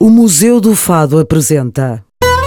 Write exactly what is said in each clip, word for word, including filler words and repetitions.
O Museu do Fado apresenta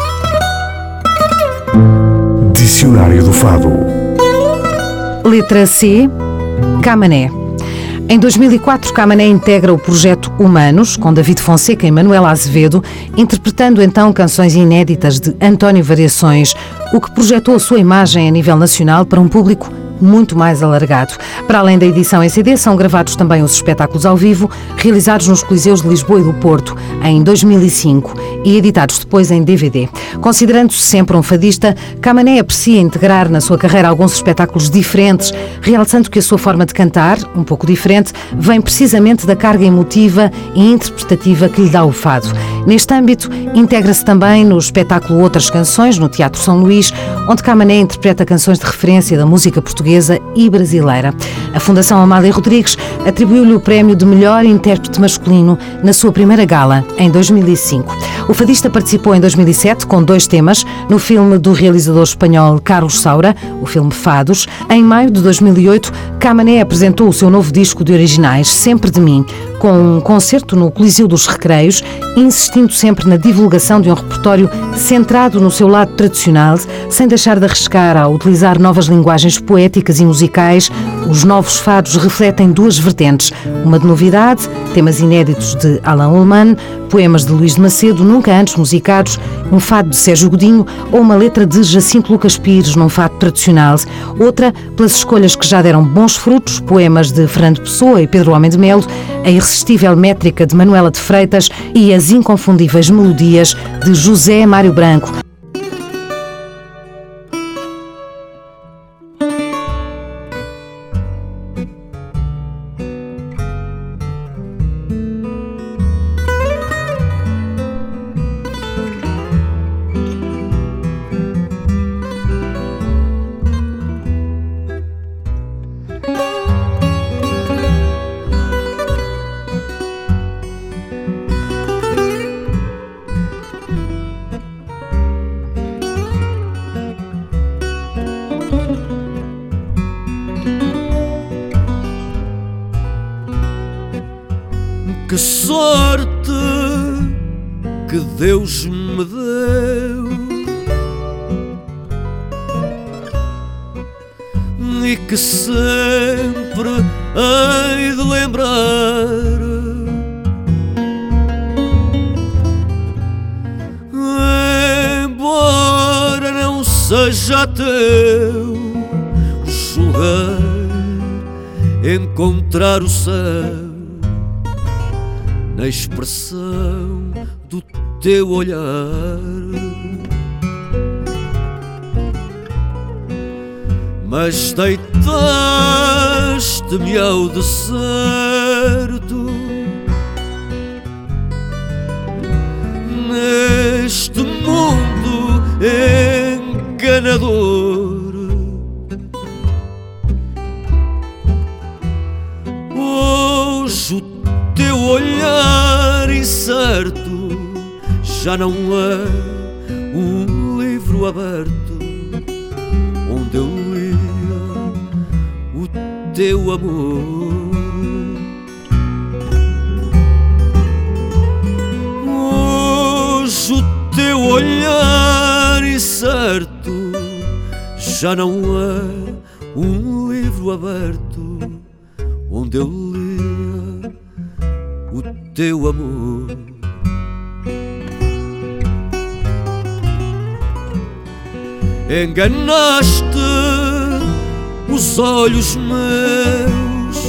Dicionário do Fado. Letra C. Camané. Em dois mil e quatro, Camané integra o projeto Humanos, com David Fonseca e Manuela Azevedo, interpretando então canções inéditas de António Variações, o que projetou a sua imagem a nível nacional para um público muito mais alargado. Para além da edição em C D, são gravados também os espetáculos ao vivo, realizados nos Coliseus de Lisboa e do Porto, em dois mil e cinco, e editados depois em D V D. Considerando-se sempre um fadista, Camané aprecia integrar na sua carreira alguns espetáculos diferentes, realçando que a sua forma de cantar, um pouco diferente, vem precisamente da carga emotiva e interpretativa que lhe dá o fado. Neste âmbito, integra-se também no espetáculo Outras Canções, no Teatro São Luís, onde Camané interpreta canções de referência da música portuguesa e brasileira. A Fundação Amália Rodrigues atribuiu-lhe o prémio de melhor intérprete masculino na sua primeira gala, em dois mil e cinco. O fadista participou em dois mil e sete com dois temas no filme do realizador espanhol Carlos Saura, o filme Fados. Em maio de dois mil e oito, Camané apresentou o seu novo disco de originais, Sempre de Mim, com um concerto no Coliseu dos Recreios, insistindo sempre na divulgação de um repertório centrado no seu lado tradicional, sem deixar de arriscar ao utilizar novas linguagens poéticas e musicais. Os novos fados refletem duas vertentes, uma de novidade, temas inéditos de Alain Ullmann, poemas de Luís de Macedo, nunca antes musicados, um fado de Sérgio Godinho ou uma letra de Jacinto Lucas Pires num fado tradicional. Outra, pelas escolhas que já deram bons frutos, poemas de Fernando Pessoa e Pedro Homem de Melo, a irresistível métrica de Manuela de Freitas e as inconfundíveis melodias de José Mário Branco. Que sorte que Deus me deu, e que sempre hei de lembrar, embora não seja teu. Julguei encontrar o céu na expressão do teu olhar, mas deitaste-me ao deserto, neste mundo enganador. Hoje o teu olhar incerto já não é um livro aberto onde eu lia o teu amor. Hoje o teu olhar incerto já não é um livro aberto onde eu lia o teu amor. Enganaste os olhos meus,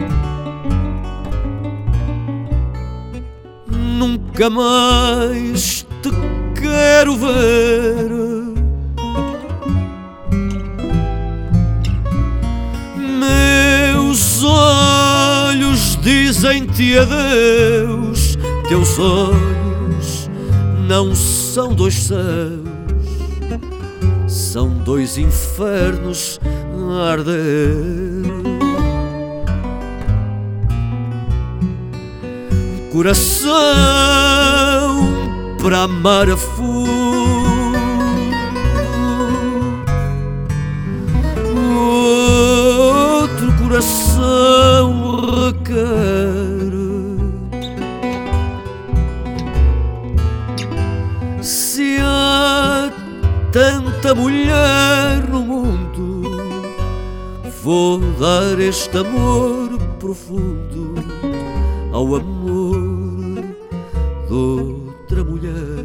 nunca mais te quero ver. Meus olhos dizem-te adeus, teus olhos não são dois céus, são dois infernos a arder. Coração para amar a fundo, outro coração requer. tanta mulher no mundo, vou dar este amor profundo ao amor de outra mulher.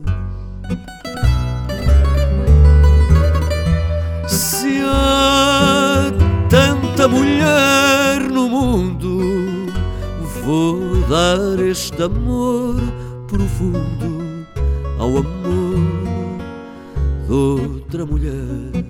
Se há tanta mulher no mundo, vou dar este amor profundo ao amor de outra mulher.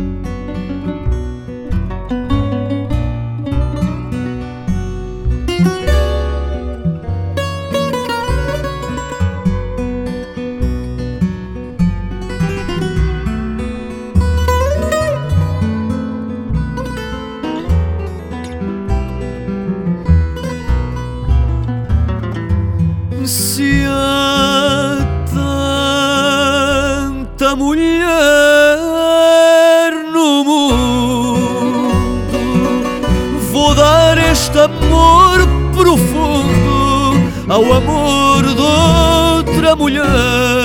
Se há tanta mulher no mundo, vou dar este amor profundo ao amor de outra mulher.